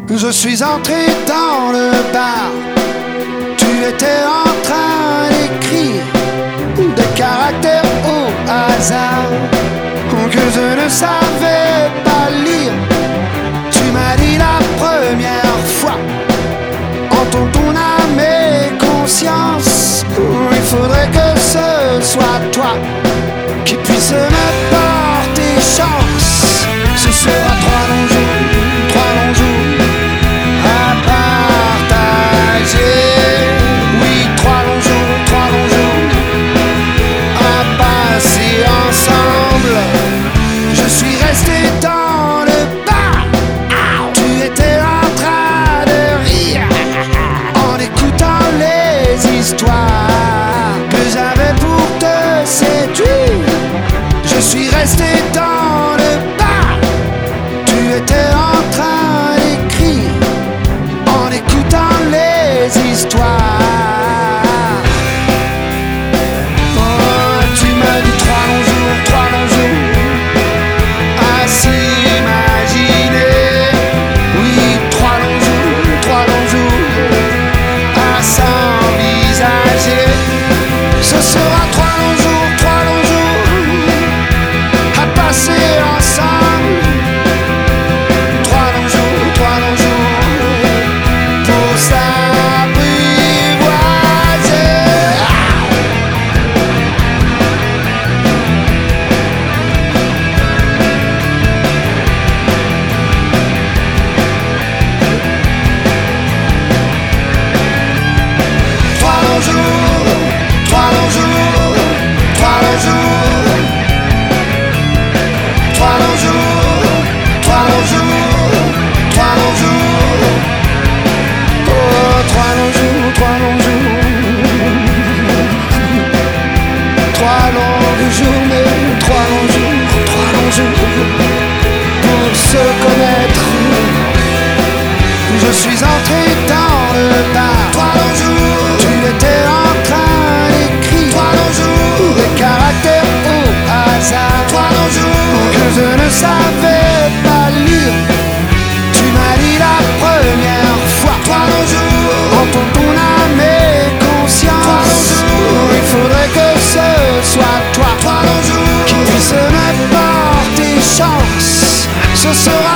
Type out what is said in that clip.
Je suis entré dans le bar. Tu étais en train d'écrire des caractères au hasard que je ne savais pas lire. Tu m'as dit la première fois, entends ton âme et conscience, il faudrait que ce soit toi qui puisse me porter chance. Ce sera 3 longs jours, 3 longs jours à partager. Oui, 3 longs jours, 3 longs jours à passer ensemble. Je suis resté dans le bar. Tu étais en train de rire en écoutant les histoires que j'avais pour te séduire. Je suis resté dans le bar. Tu étais en train d'écrire en écoutant les histoires. Oh, tu m'as dit 3 longs jours, 3 longs jours à s'imaginer. Oui, 3 longs jours, 3 longs jours à s'envisager. Ce sera 3 longs jours, 3 longs jours à passer ensemble. 3 longs jours, 3 longs jours pour s'apprivoiser. 3 longs jours, 3 longs jours, 3 longs jours, 3 longs jours, 3 longs jours, 3 longs jours. Oh, 3 longs jours, 3 longs jours, 3 longues journées, 3 longs jours, 3 longs jours pour se connaître. Je suis entré dans le bar. 3 longs jours, tu étais en train d'écrire 3 longs jours des caractères au hasard. 3 longs jours que je ne savais pas lire. Tu m'as dit la première fois 3 longs jours, entends ton âme et conscience. 3 longs jours, il faudrait que ce soit toi 3 longs jours qui puisse me porter chance. Ce sera